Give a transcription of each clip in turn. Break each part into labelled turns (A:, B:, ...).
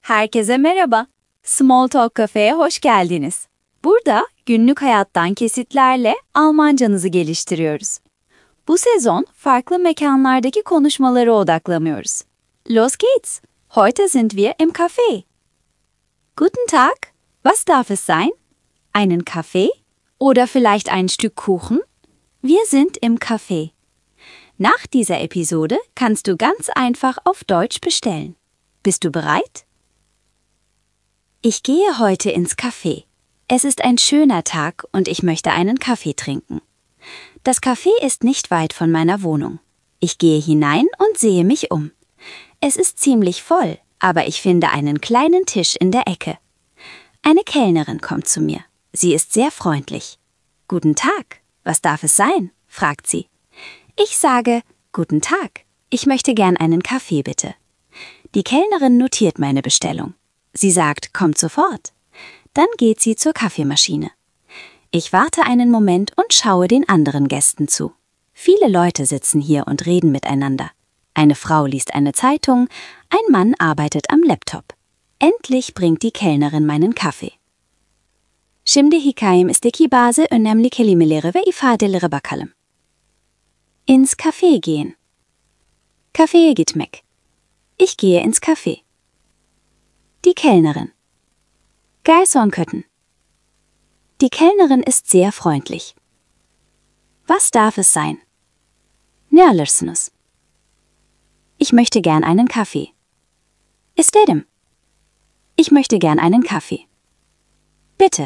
A: Herkese merhaba. Small Talk Cafe'ye hoş geldiniz. Burada günlük hayattan kesitlerle Almancanızı geliştiriyoruz. Bu sezon farklı mekanlardaki konuşmalara odaklanıyoruz. Los geht's! Heute sind wir im Café. Guten Tag, was darf es sein? Einen Kaffee? Oder vielleicht ein Stück Kuchen? Wir sind im Café. Nach dieser Episode kannst du ganz einfach auf Deutsch bestellen. Bist du bereit? Ich gehe heute ins Café. Es ist ein schöner Tag und ich möchte einen Kaffee trinken. Das Café ist nicht weit von meiner Wohnung. Ich gehe hinein und sehe mich um. Es ist ziemlich voll, aber ich finde einen kleinen Tisch in der Ecke. Eine Kellnerin kommt zu mir. Sie ist sehr freundlich. Guten Tag, was darf es sein? Fragt sie. Ich sage, Guten Tag, ich möchte gern einen Kaffee bitte. Die Kellnerin notiert meine Bestellung. Sie sagt, kommt sofort. Dann geht sie zur Kaffeemaschine. Ich warte einen Moment und schaue den anderen Gästen zu. Viele Leute sitzen hier und reden miteinander. Eine Frau liest eine Zeitung, ein Mann arbeitet am Laptop. Endlich bringt die Kellnerin meinen Kaffee. Şimdi hikayemizdeki bazı önemli kelimeleri ve ifadelere bakalım. Ins Café gehen. Café'ye gitmek. Ich gehe ins Café. Die Kellnerin. Garçonkötten. Die Kellnerin ist sehr freundlich. Was darf es sein? Ne alırsınız? Ich möchte gern einen Kaffee. İsterim. Ich möchte gern einen Kaffee. Bitte.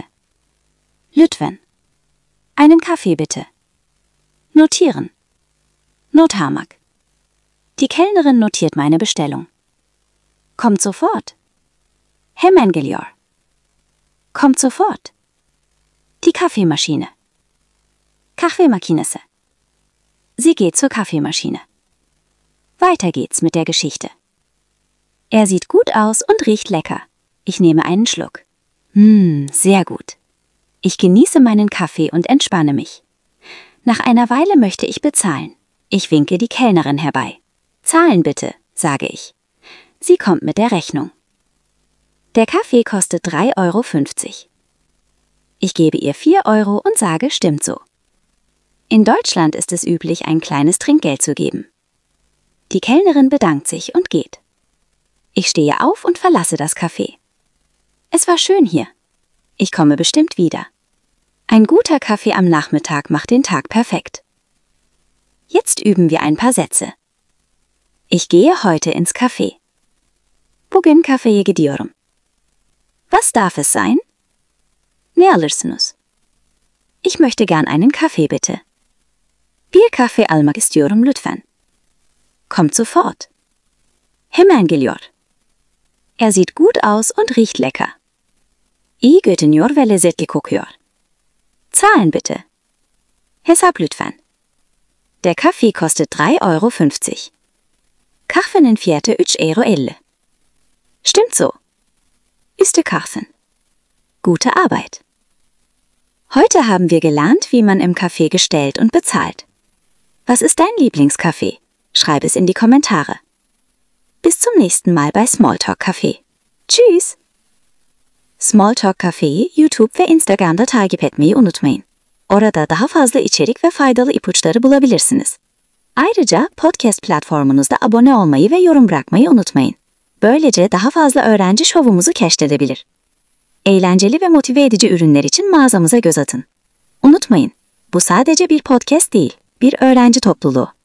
A: Lütfen. Einen Kaffee bitte. Notieren. Not almak. Die Kellnerin notiert meine Bestellung. Kommt sofort. Hemen geliyor. Kommt sofort. Die Kaffeemaschine. Kaffeemakinesi. Sie geht zur Kaffeemaschine. Weiter geht's mit der Geschichte. Er sieht gut aus und riecht lecker. Ich nehme einen Schluck. Sehr gut. Ich genieße meinen Kaffee und entspanne mich. Nach einer Weile möchte ich bezahlen. Ich winke die Kellnerin herbei. Zahlen bitte, sage ich. Sie kommt mit der Rechnung. Der Kaffee kostet 3,50 €. Ich gebe ihr 4 € und sage, stimmt so. In Deutschland ist es üblich, ein kleines Trinkgeld zu geben. Die Kellnerin bedankt sich und geht. Ich stehe auf und verlasse das Café. Es war schön hier. Ich komme bestimmt wieder. Ein guter Kaffee am Nachmittag macht den Tag perfekt. Jetzt üben wir ein paar Sätze. Ich gehe heute ins Café. Bugün kafeye gidiyorum. Was darf es sein? Ne alırsınız? Ich möchte gern einen Kaffee bitte. Bir kahve almak istiyorum lütfen. Kommt sofort. Hemen geliyor. Er sieht gut aus und riecht lecker. İyi görünüyor ve lezzetli kokuyor. Zahlen bitte. Hesap lütfen. Der Kaffee kostet 3,50 €. Kahvenin fiyatı 3,50 €. Stimmt so. Üste kahven. Gute Arbeit. Heute haben wir gelernt, wie man im Café gestellt und bezahlt. Was ist dein Lieblingscafé? Schreib es in die Kommentare. Bis zum nächsten Mal bei Smalltalk Café. Tschüss! Smalltalk Cafe'yi YouTube ve Instagram'da takip etmeyi unutmayın. Orada daha fazla içerik ve faydalı ipuçları bulabilirsiniz. Ayrıca podcast platformunuzda abone olmayı ve yorum bırakmayı unutmayın. Böylece daha fazla öğrenci şovumuzu keşfedebilir. Eğlenceli ve motive edici ürünler için mağazamıza göz atın. Unutmayın, bu sadece bir podcast değil, bir öğrenci topluluğu.